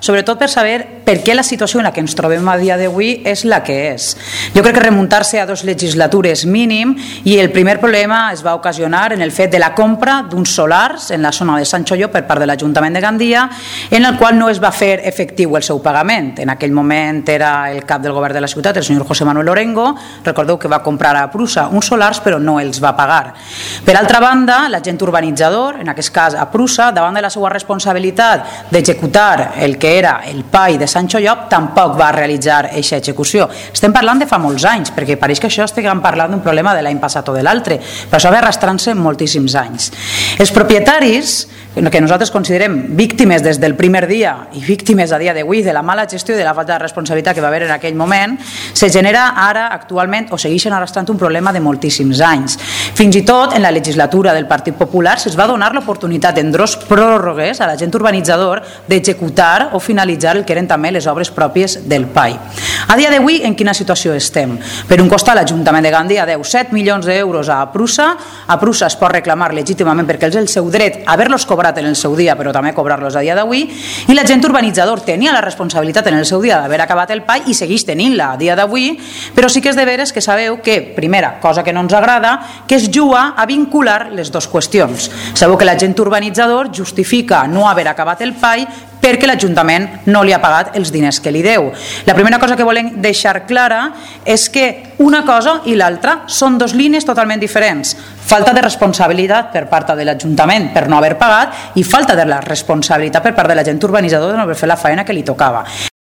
sobretot per saber per què la situació en la que ens trobem a dia d'avui és la que és. Jo crec que remuntar-se a 2 legislatures mínim, i el primer problema es va ocasionar en el fet de la compra d'uns solars en la zona de Sant Xolló per part de l'Ajuntament de Gandia, en el qual no es va fer efectiu el seu pagament. En aquell moment era el cap del govern de la ciutat, el senyor José Manuel Orengo. Recordeu que va comprar a Prusa uns solars però no els va pagar. Per altra banda, l'agent urbanitzador, en aquest cas a Prusa, davant de la seva responsabilitat d'executar el que era el PAI de Sant Xolló, tampoc va realitzar aquesta execució. Estem parlant de fa molts anys, perquè pareix que això estiguem parlant d'un problema de l'any passat o de l'altre, però això va arrastrant-se moltíssims anys. Els propietaris, que nosaltres considerem víctimes des del primer dia i víctimes a dia d'avui de la mala gestió i de la falta de responsabilitat que va haver en aquell moment, se genera ara actualment o segueixen arrastrant un problema de moltíssims anys. Fins i tot en la legislatura del Partit Popular se'ls va donar l'oportunitat en 2 pròrrogues a l'agent urbanitzador d'executar o finalitzar el que eren també les obres pròpies del PAI. A dia d'avui en quina situació estem? Per un costat, l'Ajuntament de Gandia deu 7 milions d'euros a Prusa es pot reclamar legítimament perquè és el seu dret haver-los cobrat en el seu dia, però també cobrar-los a dia d'avui, i l'agent urbanitzador tenia la responsabilitat en el seu dia d'haver acabat el PAI i segueix tenint-la a dia d'avui, però sí que és de veres que sabeu que, primera, cosa que no ens agrada, que es juga a vincular les 2 qüestions. Sabeu que l'agent urbanitzador justifica no haver acabat el PAI perquè l'Ajuntament no li ha pagat els diners que li deu. La primera cosa que volem deixar clara és que una cosa i l'altra són 2 línies totalment diferents. Falta de responsabilitat per part de l'Ajuntament per no haver pagat i falta de la responsabilitat per part de l'agent urbanitzador de no haver fet la feina que li tocava.